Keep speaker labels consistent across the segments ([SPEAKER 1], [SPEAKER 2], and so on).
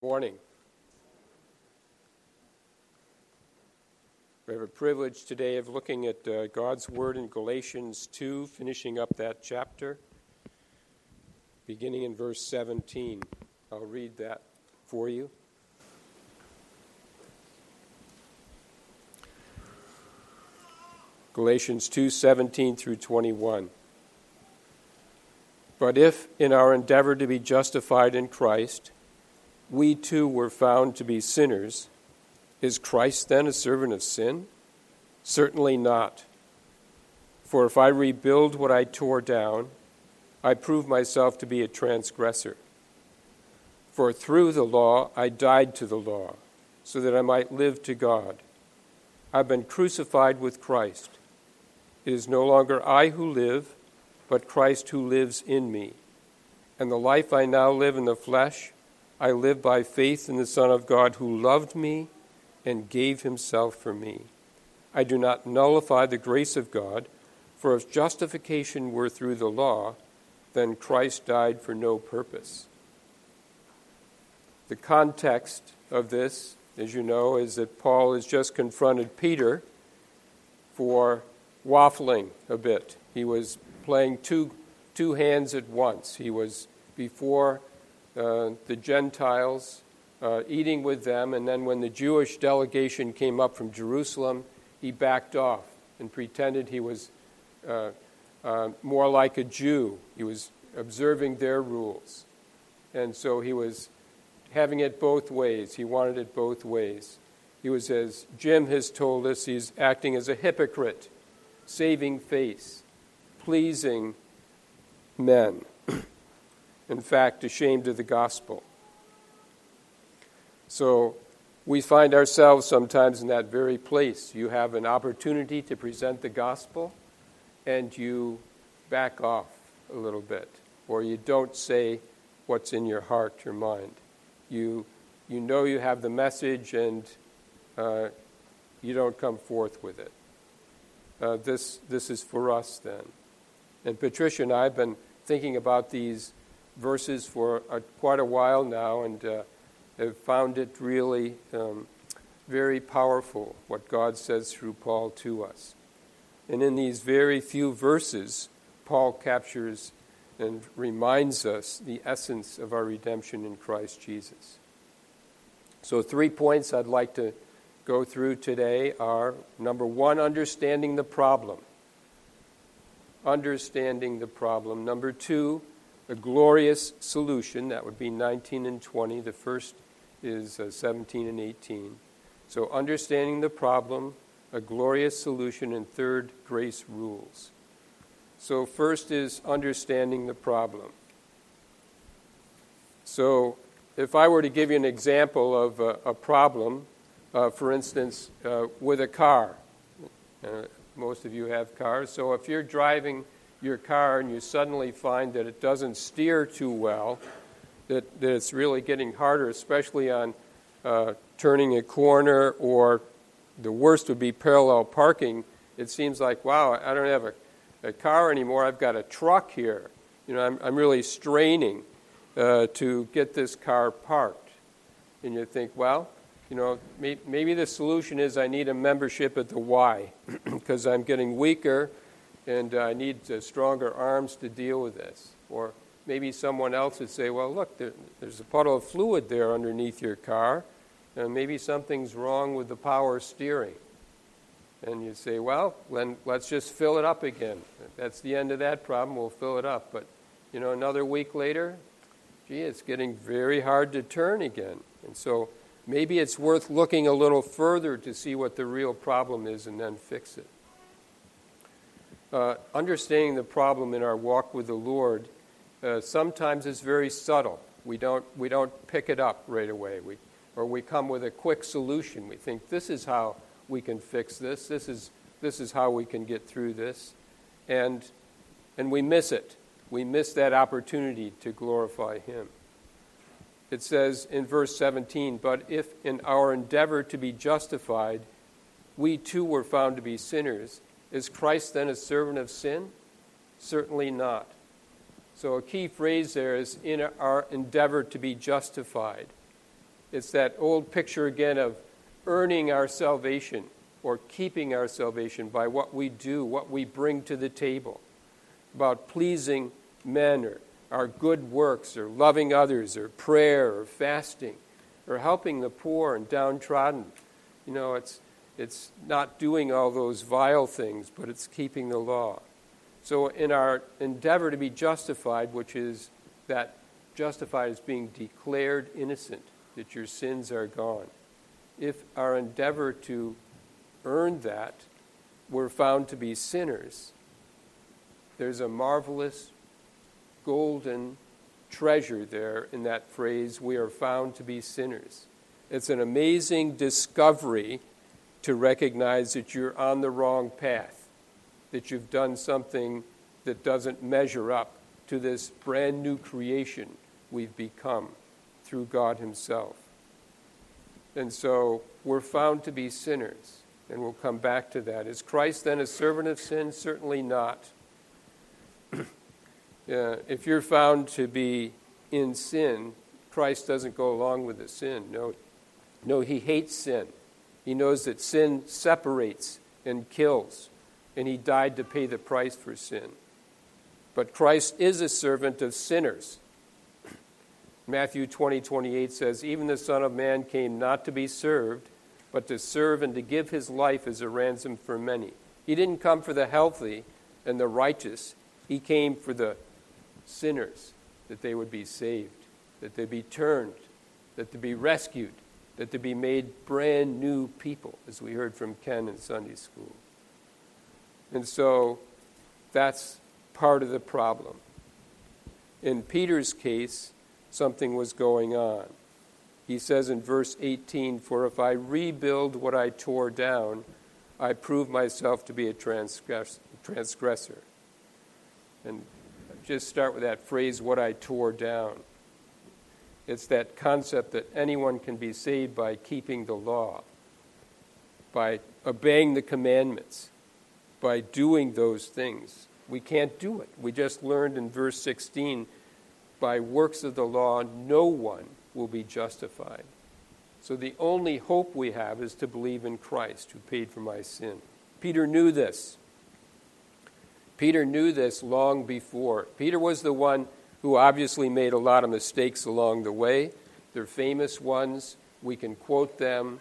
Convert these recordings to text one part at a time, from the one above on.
[SPEAKER 1] Morning. We have a privilege today of looking at God's Word in Galatians 2, finishing up that chapter, beginning in verse 17. I'll read that for you. Galatians 2:17 through 21. But if in our endeavor to be justified in Christ, we too were found to be sinners, is Christ then a servant of sin? Certainly not. For if I rebuild what I tore down, I prove myself to be a transgressor. For through the law I died to the law, so that I might live to God. I've been crucified with Christ. It is no longer I who live, but Christ who lives in me. And the life I now live in the flesh, I live by faith in the Son of God who loved me and gave himself for me. I do not nullify the grace of God, for if justification were through the law, then Christ died for no purpose. The context of this, as you know, is that Paul has just confronted Peter for waffling a bit. He was playing two hands at once. He was before the Gentiles, eating with them, and then when the Jewish delegation came up from Jerusalem, he backed off and pretended he was more like a Jew. He was observing their rules. And so he was having it both ways. He wanted it both ways. He was, as Jim has told us, he's acting as a hypocrite, saving face, pleasing men. In fact, ashamed of the gospel. So we find ourselves sometimes in that very place. You have an opportunity to present the gospel, and you back off a little bit, or you don't say what's in your heart, your mind. You know you have the message, and you don't come forth with it. This is for us then. And Patricia and I have been thinking about these verses for quite a while now, and have found it really very powerful what God says through Paul to us. And in these very few verses, Paul captures and reminds us the essence of our redemption in Christ Jesus. So 3 points I'd like to go through today are, number one, understanding the problem. Understanding the problem. Number two, a glorious solution. That would be 19 and 20. The first is 17 and 18. So understanding the problem, a glorious solution, and third, grace rules. So first is understanding the problem. So if I were to give you an example of a problem, for instance, with a car. Most of you have cars. So if you're driving your car and you suddenly find that it doesn't steer too well, that it's really getting harder, especially on turning a corner, or the worst would be parallel parking. It seems like, wow, I don't have a car anymore. I've got a truck here. You know, I'm really straining to get this car parked. And you think, well, you know, maybe the solution is I need a membership at the Y because I'm getting weaker and I need stronger arms to deal with this. Or maybe someone else would say, well, look, there's a puddle of fluid there underneath your car, and maybe something's wrong with the power steering. And you say, well, then let's just fill it up again. That's the end of that problem. We'll fill it up. But, you know, another week later, gee, it's getting very hard to turn again. And so maybe it's worth looking a little further to see what the real problem is and then fix it. Understanding the problem in our walk with the Lord sometimes is very subtle. We don't pick it up right away. We come with a quick solution. We think this is how we can fix this. This is how we can get through this, and we miss it. We miss that opportunity to glorify Him. It says in verse 17, but if in our endeavor to be justified, we too were found to be sinners, is Christ then a servant of sin? Certainly not. So a key phrase there is in our endeavor to be justified. It's that old picture again of earning our salvation or keeping our salvation by what we do, what we bring to the table, about pleasing men or our good works or loving others or prayer or fasting or helping the poor and downtrodden. It's not doing all those vile things, but it's keeping the law. So in our endeavor to be justified, which is that justified as being declared innocent, that your sins are gone, if our endeavor to earn that, we're found to be sinners, there's a marvelous golden treasure there in that phrase, we are found to be sinners. It's an amazing discovery to recognize that you're on the wrong path, that you've done something that doesn't measure up to this brand new creation we've become through God himself. And so we're found to be sinners, and we'll come back to that. Is Christ then a servant of sin? Certainly not. If you're found to be in sin, Christ doesn't go along with the sin. No, he hates sin. He knows that sin separates and kills, and he died to pay the price for sin. But Christ is a servant of sinners. Matthew 20:28 says, "Even the Son of Man came not to be served, but to serve and to give his life as a ransom for many." He didn't come for the healthy and the righteous. He came for the sinners, that they would be saved, that they be turned, that they be rescued, that they be made brand new people, as we heard from Ken in Sunday school. And so that's part of the problem. In Peter's case, something was going on. He says in verse 18, "For if I rebuild what I tore down, I prove myself to be a transgressor." And just start with that phrase, "what I tore down." It's that concept that anyone can be saved by keeping the law, by obeying the commandments, by doing those things. We can't do it. We just learned in verse 16, by works of the law, no one will be justified. So the only hope we have is to believe in Christ, who paid for my sin. Peter knew this. Peter knew this long before. Peter was the one who obviously made a lot of mistakes along the way. They're famous ones. We can quote them,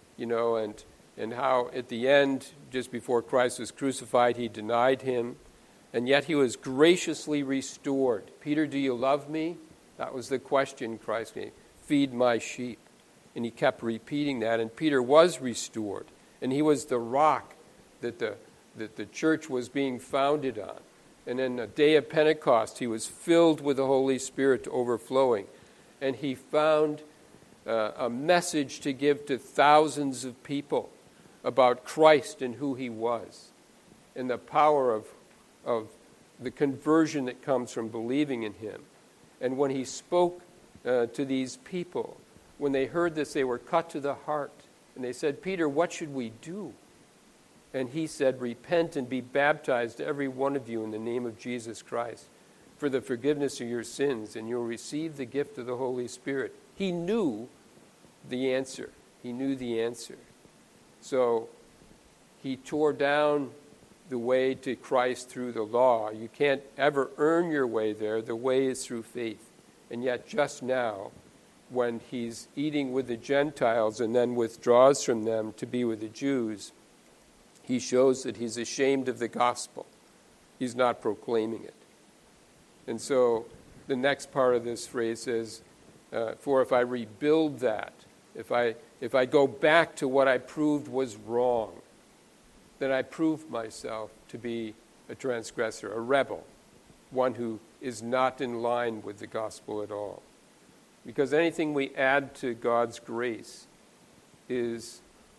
[SPEAKER 1] and how at the end, just before Christ was crucified, he denied him. And yet he was graciously restored. "Peter, do you love me?" That was the question Christ gave. "Feed my sheep." And he kept repeating that. And Peter was restored. And he was the rock that the church was being founded on. And in the day of Pentecost, he was filled with the Holy Spirit to overflowing. And he found a message to give to thousands of people about Christ and who he was, and the power of the conversion that comes from believing in him. And when he spoke to these people, when they heard this, they were cut to the heart. And they said, "Peter, what should we do?" And he said, "Repent and be baptized, every one of you, in the name of Jesus Christ, for the forgiveness of your sins, and you'll receive the gift of the Holy Spirit." He knew the answer. He knew the answer. So he tore down the way to Christ through the law. You can't ever earn your way there. The way is through faith. And yet just now, when he's eating with the Gentiles and then withdraws from them to be with the Jews, he shows that he's ashamed of the gospel. He's not proclaiming it. And so the next part of this phrase says, "For if I rebuild that, if I go back to what I proved was wrong, then I prove myself to be a transgressor, a rebel, one who is not in line with the gospel at all." Because anything we add to God's grace is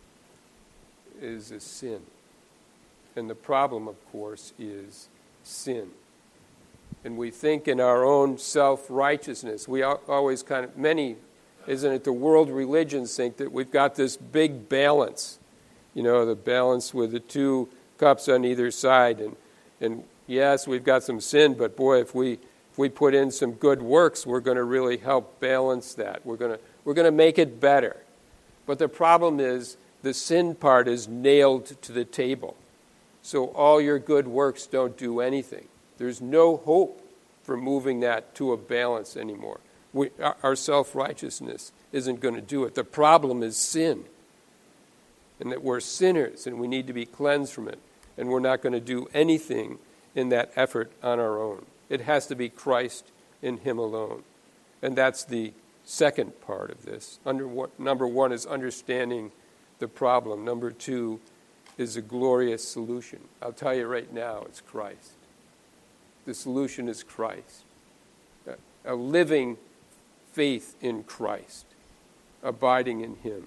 [SPEAKER 1] a sin. And the problem, of course, is sin. And we think in our own self-righteousness, we always isn't it the world religions think that we've got this big balance, the balance with the two cups on either side. And yes, we've got some sin, but boy, if we put in some good works, we're going to really help balance that. We're going We're going to make it better. But the problem is the sin part is nailed to the table. So all your good works don't do anything. There's no hope for moving that to a balance anymore. Our self-righteousness isn't going to do it. The problem is sin. And that we're sinners and we need to be cleansed from it. And we're not going to do anything in that effort on our own. It has to be Christ in him alone. And that's the second part of this. Number one is understanding the problem. Number two is a glorious solution. I'll tell you right now, it's Christ. The solution is Christ. A living faith in Christ, abiding in him.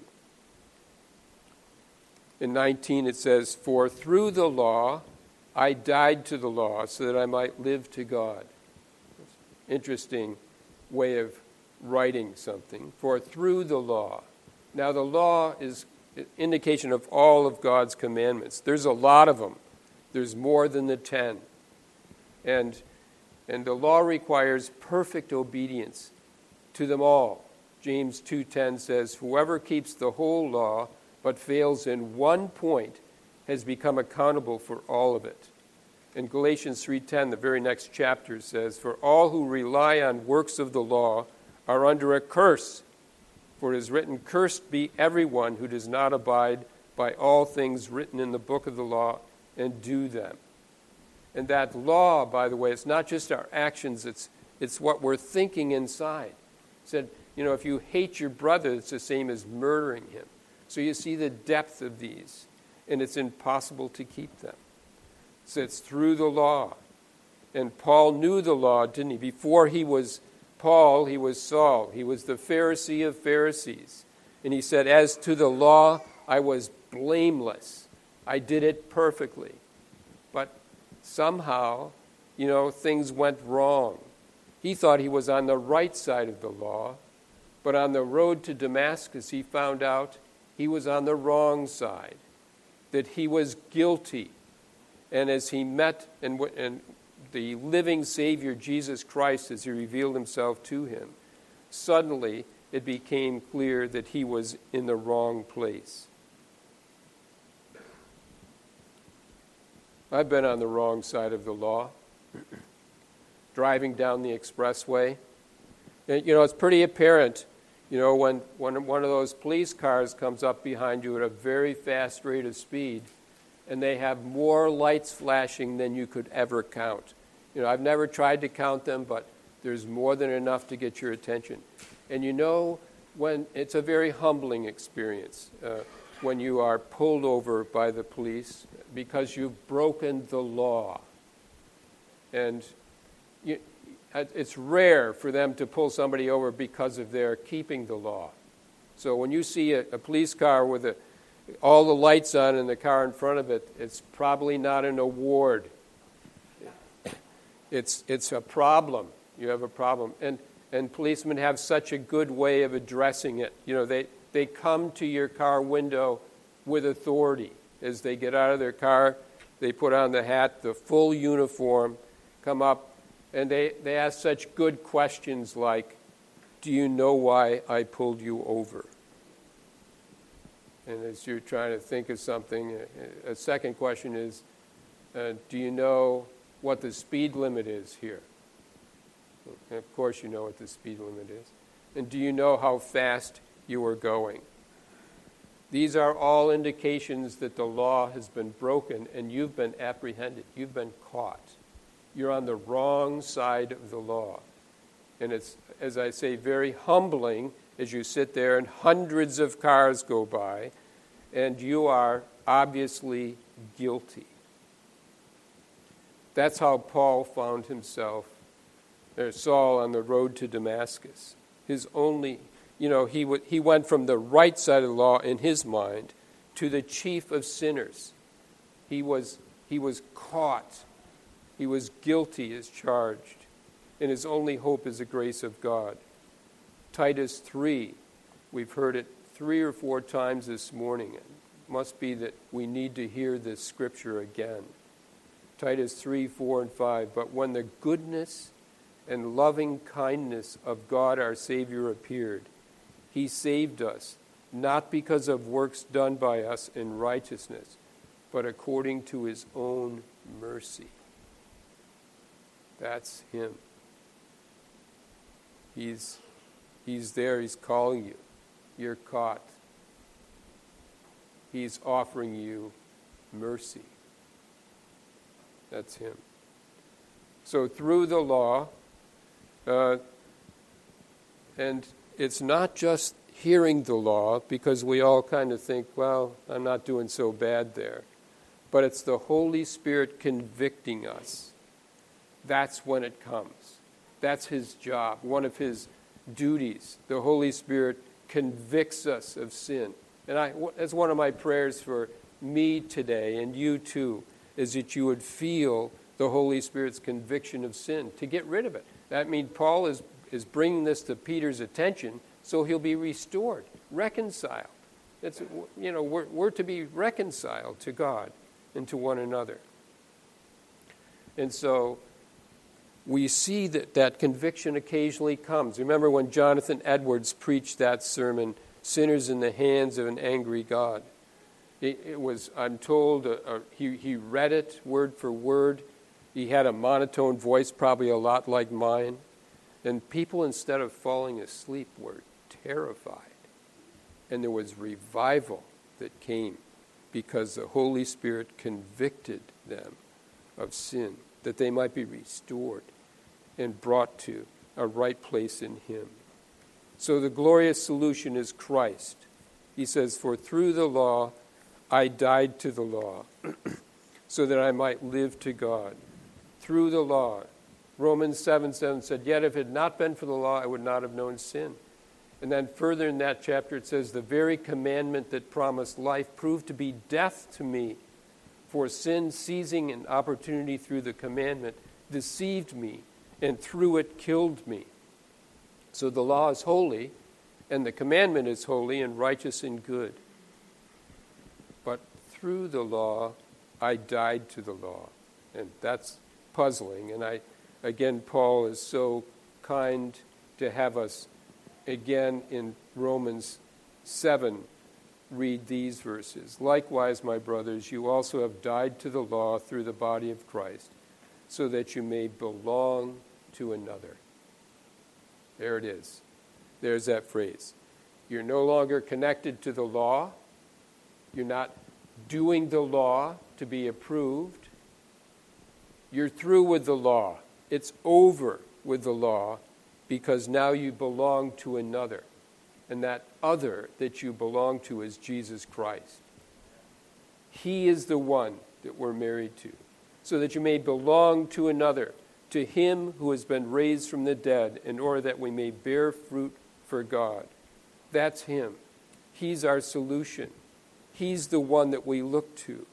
[SPEAKER 1] In 19 it says, "For through the law I died to the law so that I might live to God." Interesting way of writing something. For through the law. Now the law is an indication of all of God's commandments. There's a lot of them. There's more than the 10. And the law requires perfect obedience to them all. James 2:10 says, "Whoever keeps the whole law but fails in one point has become accountable for all of it." In Galatians 3:10, the very next chapter says, "For all who rely on works of the law are under a curse. For it is written, 'Cursed be everyone who does not abide by all things written in the book of the law and do them.'" And that law, by the way, it's not just our actions, it's what we're thinking inside. It said, if you hate your brother, it's the same as murdering him. So you see the depth of these, and it's impossible to keep them. So it's through the law. And Paul knew the law, didn't he? Before he was Paul, he was Saul. He was the Pharisee of Pharisees. And he said, "As to the law, I was blameless. I did it perfectly." But somehow, things went wrong. He thought he was on the right side of the law, but on the road to Damascus, he found out he was on the wrong side, that he was guilty. And as he met and the living Savior, Jesus Christ, as he revealed himself to him, suddenly it became clear that he was in the wrong place. I've been on the wrong side of the law, driving down the expressway. And, it's pretty apparent, when one of those police cars comes up behind you at a very fast rate of speed, and they have more lights flashing than you could ever count. I've never tried to count them, but there's more than enough to get your attention. And when it's a very humbling experience when you are pulled over by the police because you've broken the law. And it's rare for them to pull somebody over because of their keeping the law. So when you see a police car with all the lights on in the car in front of it, it's probably not an award. It's a problem. You have a problem. And policemen have such a good way of addressing it. They come to your car window with authority. As they get out of their car, they put on the hat, the full uniform, come up, and they ask such good questions like, "Do you know why I pulled you over?" And as you're trying to think of something, a second question is, "Do you know what the speed limit is here?" And of course you know what the speed limit is. "And do you know how fast you are going?" These are all indications that the law has been broken and you've been apprehended. You've been caught. You're on the wrong side of the law. And it's, as I say, very humbling as you sit there and hundreds of cars go by and you are obviously guilty. That's how Paul found himself, or Saul, on the road to Damascus. His only, he went from the right side of the law in his mind to the chief of sinners. He was caught. He was guilty as charged. And his only hope is the grace of God. Titus 3, we've heard it 3 or 4 times this morning. It must be that we need to hear this scripture again. Titus 3, 4, and 5. "But when the goodness and loving kindness of God our Savior appeared, He saved us, not because of works done by us in righteousness, but according to his own mercy. That's him. He's there. He's calling you. You're caught. He's offering you mercy. That's him. So through the law, and it's not just hearing the law, because we all kind of think, well, I'm not doing so bad there. But it's the Holy Spirit convicting us. That's when it comes. That's his job, one of his duties. The Holy Spirit convicts us of sin. And that's one of my prayers for me today, and you too, is that you would feel the Holy Spirit's conviction of sin, to get rid of it. That means Paul is bringing this to Peter's attention so he'll be restored, reconciled. It's, we're to be reconciled to God and to one another. And so we see that conviction occasionally comes. Remember when Jonathan Edwards preached that sermon, Sinners in the Hands of an Angry God. It was, I'm told, he read it word for word. He had a monotone voice, probably a lot like mine. And people, instead of falling asleep, were terrified. And there was revival that came because the Holy Spirit convicted them of sin, that they might be restored and brought to a right place in him. So the glorious solution is Christ. He says, for through the law I died to the law, so that I might live to God. Through the law. Romans 7:7 said, yet if it had not been for the law, I would not have known sin. And then further in that chapter it says, the very commandment that promised life proved to be death to me. For sin, seizing an opportunity through the commandment, deceived me, and through it killed me. So the law is holy, and the commandment is holy and righteous and good. But through the law, I died to the law. And that's puzzling. And again, Paul is so kind to have us, again, in Romans 7, read these verses. Likewise, my brothers, you also have died to the law through the body of Christ, so that you may belong to another. There it is. There's that phrase. You're no longer connected to the law. You're not doing the law to be approved. You're through with the law. It's over with the law because now you belong to another. And that other that you belong to is Jesus Christ. He is the one that we're married to, so that you may belong to another, to him who has been raised from the dead, in order that we may bear fruit for God. That's him. He's our solution. He's the one that we look to.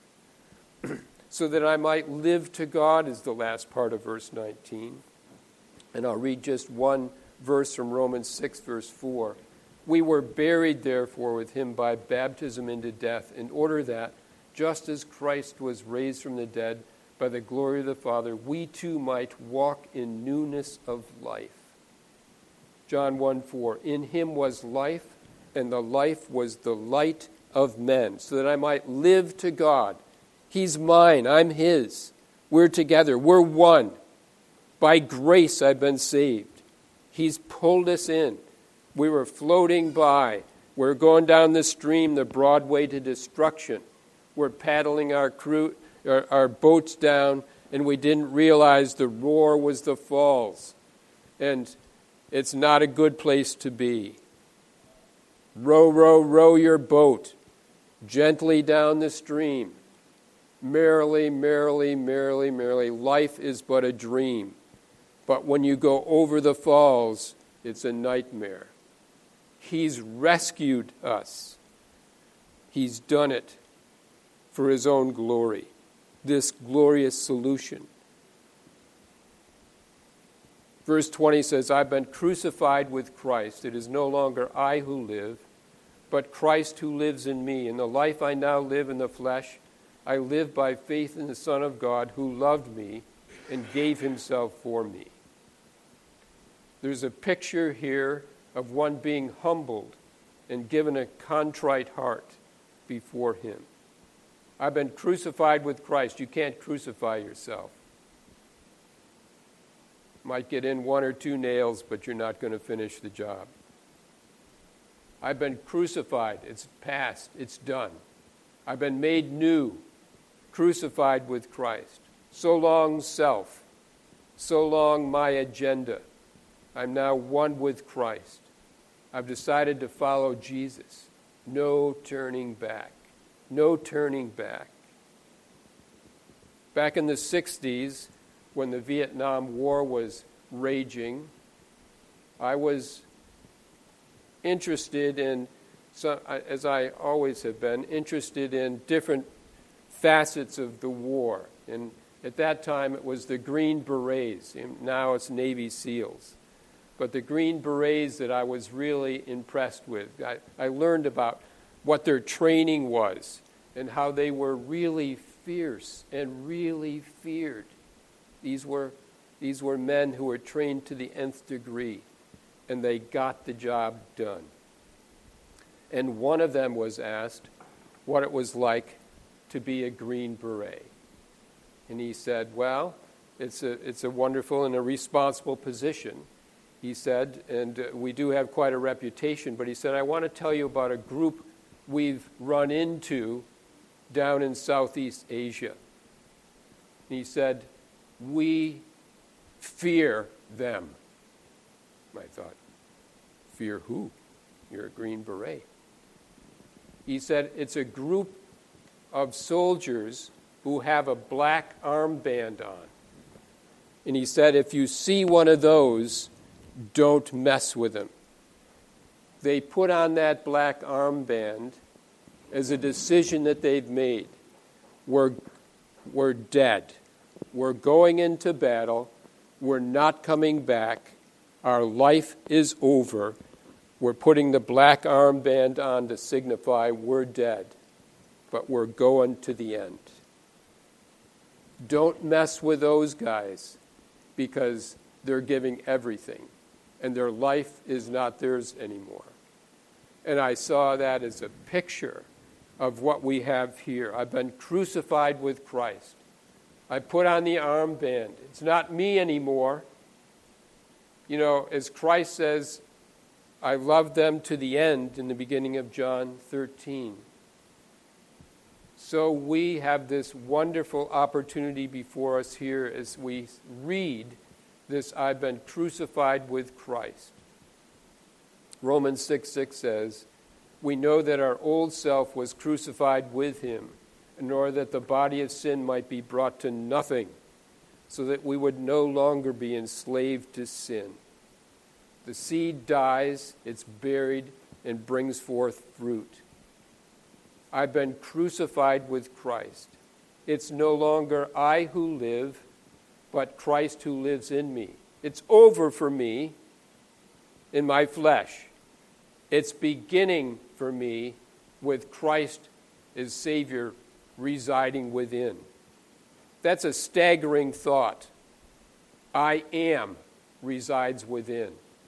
[SPEAKER 1] So that I might live to God is the last part of verse 19. And I'll read just one verse from Romans 6, verse 4. We were buried, therefore, with him by baptism into death, in order that, just as Christ was raised from the dead by the glory of the Father, we too might walk in newness of life. John 1:4, in him was life, and the life was the light of men, so that I might live to God. He's mine, I'm his. We're together, we're one. By grace I've been saved. He's pulled us in. We were floating by. We're going down the stream, the broad way to destruction. We're paddling our boats down, and we didn't realize the roar was the falls. And it's not a good place to be. Row, row, row your boat gently down the stream. Merrily, merrily, merrily, merrily. Life is but a dream. But when you go over the falls, it's a nightmare. He's rescued us. He's done it for his own glory. This glorious solution. Verse 20 says, I've been crucified with Christ. It is no longer I who live, but Christ who lives in me. In the life I now live in the flesh, I live by faith in the Son of God who loved me and gave himself for me. There's a picture here of one being humbled and given a contrite heart before him. I've been crucified with Christ. You can't crucify yourself. Might get in 1 or 2 nails, but you're not going to finish the job. I've been crucified. It's past. It's done. I've been made new, crucified with Christ. So long self. So long my agenda. I'm now one with Christ. I've decided to follow Jesus. No turning back. No turning back. Back in the 60s, when the Vietnam War was raging, I was interested in, as I always have been, interested in different facets of the war. And at that time, it was the Green Berets. And now it's Navy SEALs. But the Green Berets that I was really impressed with. I learned about what their training was and how they were really fierce and really feared. These were men who were trained to the nth degree, and they got the job done. And one of them was asked what it was like to be a Green Beret. And he said, well, it's a wonderful and a responsible position. He said, and we do have quite a reputation, but he said, I want to tell you about a group we've run into down in Southeast Asia. And he said, we fear them. I thought, fear who? You're a Green Beret. He said, it's a group of soldiers who have a black armband on. And he said, if you see one of those, don't mess with them. They put on that black armband as a decision that they've made. We're dead. We're going into battle. We're not coming back. Our life is over. We're putting the black armband on to signify we're dead, but we're going to the end. Don't mess with those guys because they're giving everything, and their life is not theirs anymore. And I saw that as a picture of what we have here. I've been crucified with Christ. I put on the armband. It's not me anymore. You know, as Christ says, I love them to the end in the beginning of John 13. So we have this wonderful opportunity before us here as we read this, I've been crucified with Christ. Romans 6:6 says, we know that our old self was crucified with him, in order that the body of sin might be brought to nothing, so that we would no longer be enslaved to sin. The seed dies, it's buried, and brings forth fruit. I've been crucified with Christ. It's no longer I who live, but Christ who lives in me. It's over for me in my flesh. It's beginning for me with Christ as Savior residing within. That's a staggering thought. I am resides within.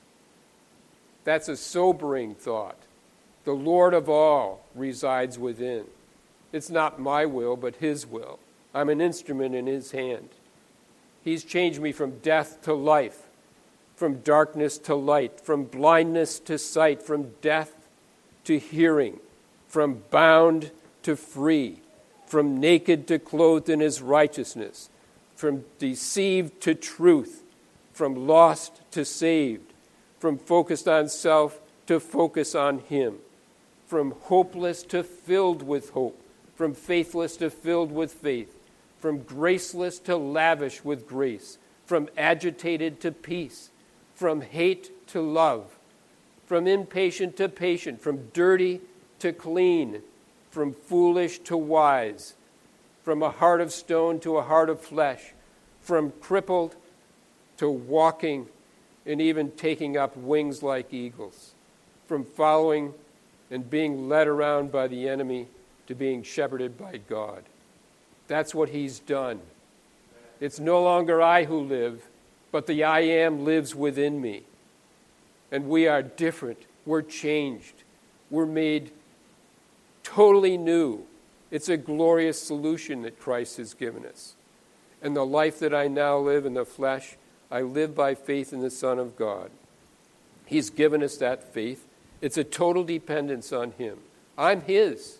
[SPEAKER 1] That's a sobering thought. The Lord of all resides within. It's not my will, but his will. I'm an instrument in his hand. He's changed me from death to life, from darkness to light, from blindness to sight, from death to hearing, from bound to free, from naked to clothed in his righteousness, from deceived to truth, from lost to saved, from focused on self to focus on him, from hopeless to filled with hope, from faithless to filled with faith, from graceless to lavish with grace, from agitated to peace, from hate to love, from impatient to patient, from dirty to clean, from foolish to wise, from a heart of stone to a heart of flesh, from crippled to walking and even taking up wings like eagles, from following and being led around by the enemy to being shepherded by God. That's what he's done. It's no longer I who live, but the I am lives within me. And we are different. We're changed. We're made totally new. It's a glorious solution that Christ has given us. And the life that I now live in the flesh, I live by faith in the Son of God. He's given us that faith. It's a total dependence on him. I'm his.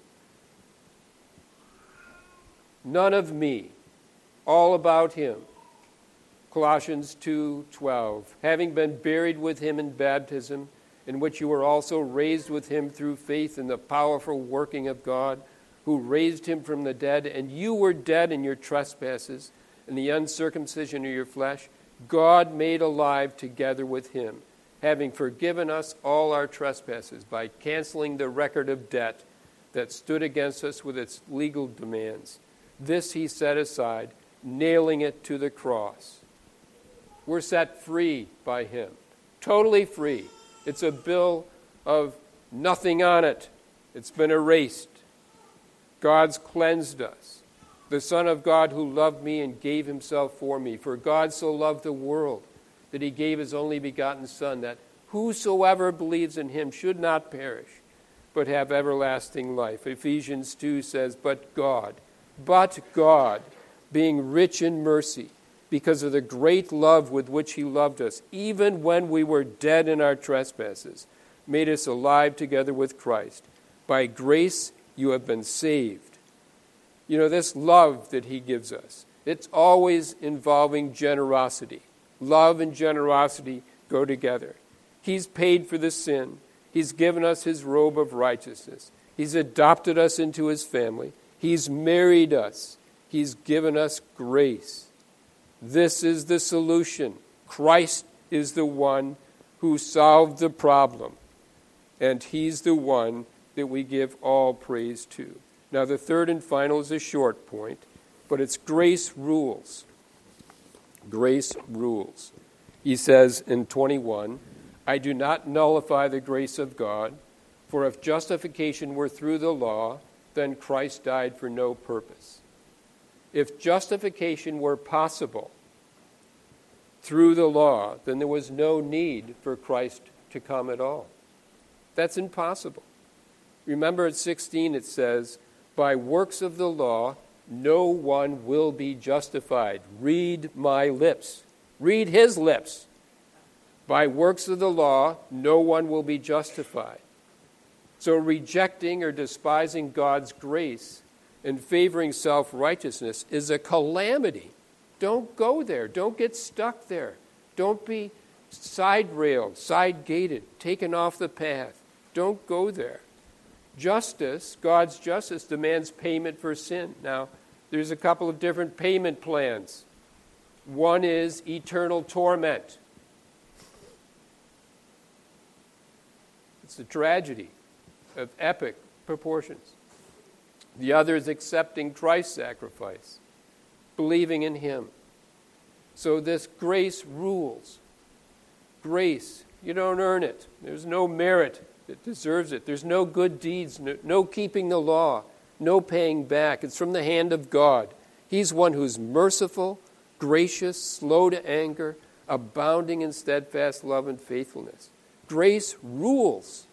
[SPEAKER 1] None of me. All about him. Colossians 2:12. Having been buried with him in baptism, in which you were also raised with him through faith in the powerful working of God, who raised him from the dead, and you were dead in your trespasses and the uncircumcision of your flesh, God made alive together with him, having forgiven us all our trespasses by canceling the record of debt that stood against us with its legal demands. This he set aside, nailing it to the cross. We're set free by him, totally free. It's a bill of nothing on it. It's been erased. God's cleansed us. The Son of God who loved me and gave himself for me. For God so loved the world that he gave his only begotten Son, that whosoever believes in him should not perish, but have everlasting life. Ephesians 2 says, but God, being rich in mercy, because of the great love with which he loved us, even when we were dead in our trespasses, made us alive together with Christ. By grace you have been saved. You know, this love that he gives us, it's always involving generosity. Love and generosity go together. He's paid for the sin. He's given us his robe of righteousness. He's adopted us into his family. He's married us. He's given us grace. This is the solution. Christ is the one who solved the problem, and he's the one that we give all praise to. Now, the third and final is a short point, but it's grace rules. Grace rules. He says in 21, I do not nullify the grace of God, for if justification were through the law, then Christ died for no purpose. If justification were possible through the law, then there was no need for Christ to come at all. That's impossible. Remember at 16 it says, by works of the law, no one will be justified. Read my lips. Read his lips. By works of the law, no one will be justified. So rejecting or despising God's grace and favoring self-righteousness is a calamity. Don't go there. Don't get stuck there. Don't be side-railed, side-gated, taken off the path. Don't go there. Justice, God's justice, demands payment for sin. Now, there's a couple of different payment plans. One is eternal torment. It's a tragedy of epic proportions. The other is accepting Christ's sacrifice, believing in him. So this grace rules. Grace, you don't earn it. There's no merit that deserves it. There's no good deeds, no keeping the law, no paying back. It's from the hand of God. He's one who's merciful, gracious, slow to anger, abounding in steadfast love and faithfulness. Grace rules.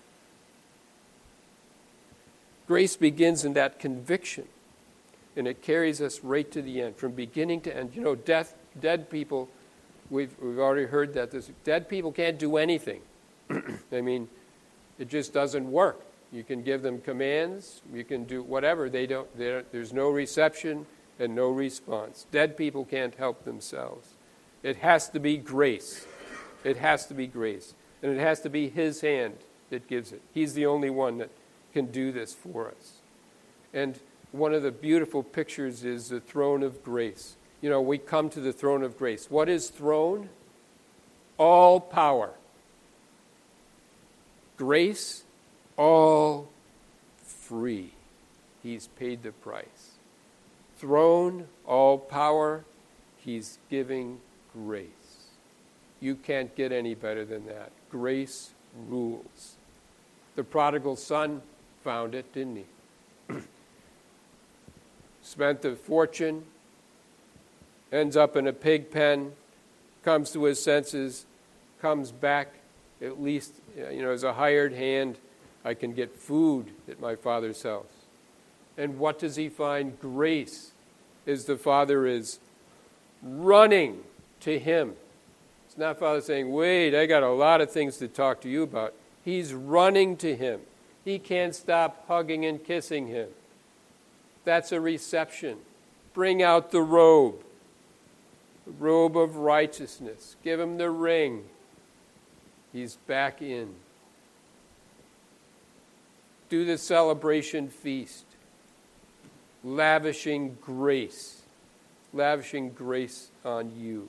[SPEAKER 1] Grace begins in that conviction, and it carries us right to the end, from beginning to end. You know, dead people, we've already heard that. Dead people can't do anything. I mean, it just doesn't work. You can give them commands, you can do whatever. There's no reception and no response. Dead people can't help themselves. It has to be grace. It has to be grace. And it has to be his hand that gives it. He's the only one that can do this for us. And one of the beautiful pictures is the throne of grace. You know, we come to the throne of grace. What is throne? All power. Grace, all free. He's paid the price. Throne, all power. He's giving grace. You can't get any better than that. Grace rules. The prodigal son found it, didn't he? Spent a fortune, ends up in a pig pen, comes to his senses, comes back, at least, as a hired hand. I can get food at my Father's house. And what does he find? Grace, as the Father is running to him. It's not Father saying, wait, I got a lot of things to talk to you about. He's running to him. He can't stop hugging and kissing him. That's a reception. Bring out the robe of righteousness. Give him the ring. He's back in. Do the celebration feast. Lavishing grace on you.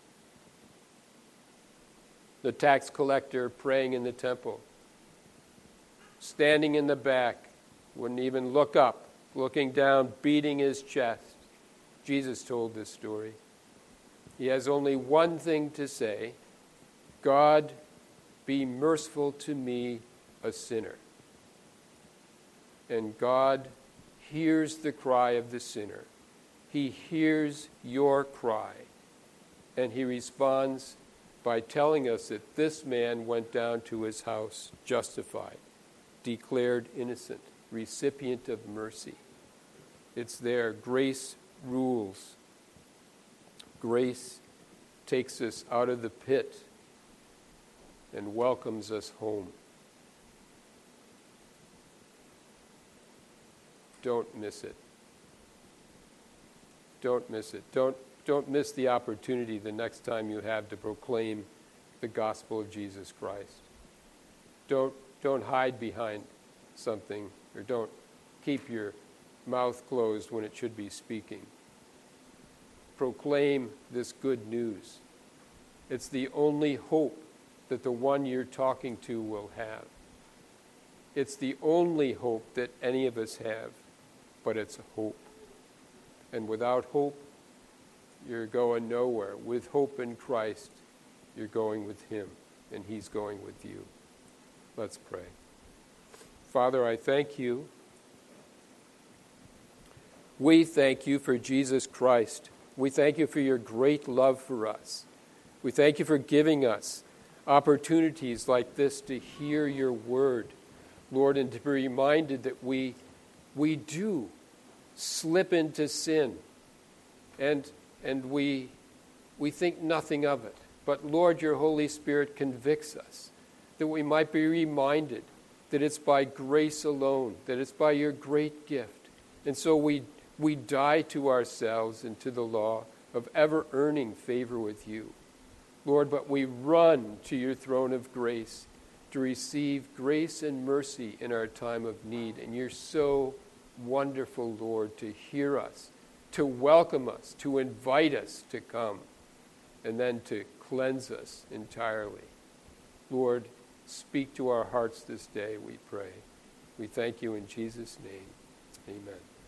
[SPEAKER 1] The tax collector praying in the temple, standing in the back, wouldn't even look up, looking down, beating his chest. Jesus told this story. He has only one thing to say: God, be merciful to me, a sinner. And God hears the cry of the sinner. He hears your cry. And he responds by telling us that this man went down to his house justified, declared innocent, recipient of mercy. It's there. Grace rules. Grace takes us out of the pit and welcomes us home. Don't miss it. Don't miss it. Don't miss the opportunity the next time you have to proclaim the gospel of Jesus Christ. Don't hide behind something, or don't keep your mouth closed when it should be speaking. Proclaim this good news. It's the only hope that the one you're talking to will have. It's the only hope that any of us have, but it's a hope. And without hope, you're going nowhere. With hope in Christ, you're going with him, and he's going with you. Let's pray. Father, I thank you. We thank you for Jesus Christ. We thank you for your great love for us. We thank you for giving us opportunities like this to hear your word, Lord, and to be reminded that we do slip into sin, and we think nothing of it. But Lord, your Holy Spirit convicts us, that we might be reminded that it's by grace alone, that it's by your great gift. And so we die to ourselves and to the law of ever earning favor with you. Lord, but we run to your throne of grace to receive grace and mercy in our time of need. And you're so wonderful, Lord, to hear us, to welcome us, to invite us to come, and then to cleanse us entirely. Lord, speak to our hearts this day, we pray. We thank you in Jesus' name. Amen.